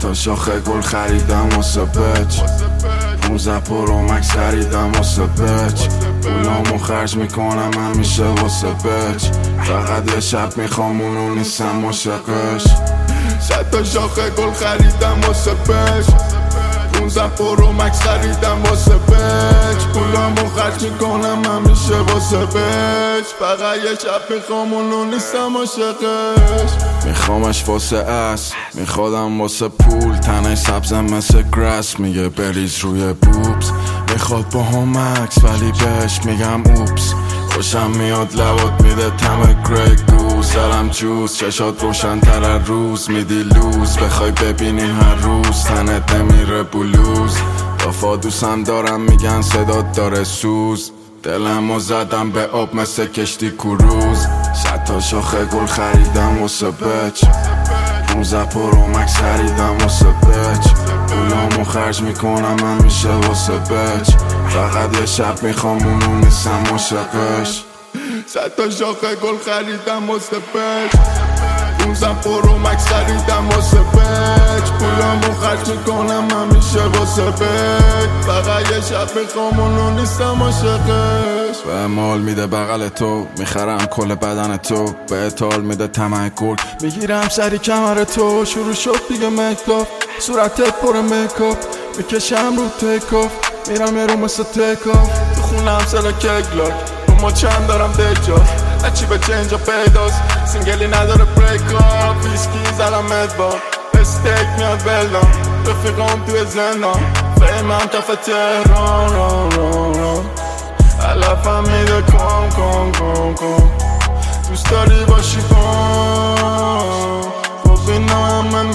تا شاخه گل خریدم واسه بچ 15 پرو مکس خریدم واسه بچ پولامو خرج میکنم همیشه واسه بچ فقط یه شب میخوام اونو نیستم عاشقش 100 تا شاخه گل خریدم واسه بچ 15 پرو مکس خریدم واسه بچ پولامو خرج میکنم همیشه واسه بچ فقط یه شب میخوام اونو نیستم عاشقش میخوامش واسه اس میخوادم واسه پول تنه سبزم مثل گراس میگه بریز روی بوبس میخواد با هم مکس ولی بهش میگم اوپس خوشم میاد لبات میده تم گریگو سرم جوز چشات روشن تر روز میدی لوز بخوای ببینیم هر روز تنت نمیره بلوز دافا دوستم دارم میگن صدات داره سوز دلمو زدم به آب مثل کشتی کروز 100 تا شاخه گل خریدم واسه بچ 15 پرو مکس خریدم واسه بچ پولامو خرج میکنم همیشه واسه بچ فقط یه شب میخوام اونو نیستم عاشقش 100 تا شاخه گل خریدم واسه بچ 15 پرو مکس خریدم واسه بچ پولامو خرج میکنم همیشه واسه بچ فقط یه شب میخوام اونو نیستم عاشقش به مال میده بغل تو میخرم کل بدن تو به تال میده طمع گل میگیرم سری کمر تو شروع شد دیگه مکاپ صورتت پر مکاپ میکشم رو تکاف میرم یه رو مثل تکاف تو خونم سلا کگلاک رو ما چند دارم دجا اچی به چه اینجا پیداست سینگلی نداره بریکاپ ویسکی زدم ادوار استیک میاد بلدم رفیقام توی زندان فهمم کف تهران علفم میده کن دوست داری باشی کن ببینم من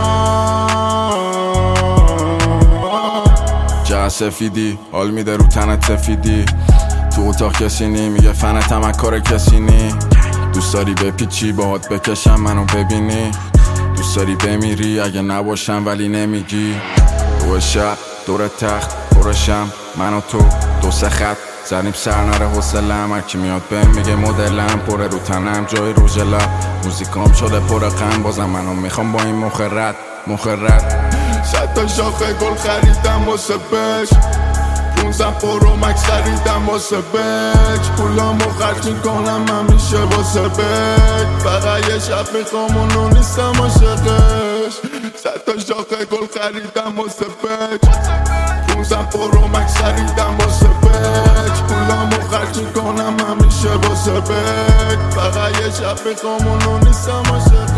میخوام جه سفیدی حال میده رو تنت سفیدی تو اتاق کسی نی میگه فنتم از کار کسی نی دوست داری بپیچی باهات بکشم منو ببینی دوست داری بمیری اگه نباشم ولی نمیگی دو شب دور تخت پرشم من و تو دو سه خط زنیم سر نره حوصله‌ام هرکی میاد بهم میگه مدلم پره رو تنم جای روژ لب موزیکام شده پر غم بازم منو میخوام با این مخرت 100 تا شاخه گل خریدم واسه بچ 15 پرو مکس خریدم واسه بچ پولامو خرج میکنم همیشه واسه بچ فقط یه شب میخوام اونو نیستم عاشقش 100 تا شاخه گل خریدم واسه بچ 15 پرو مکس خریدم واسه بچ پولامو خرج میکنم همیشه واسه بچ فقط یه شب میخوام اونو نیستم عاشقش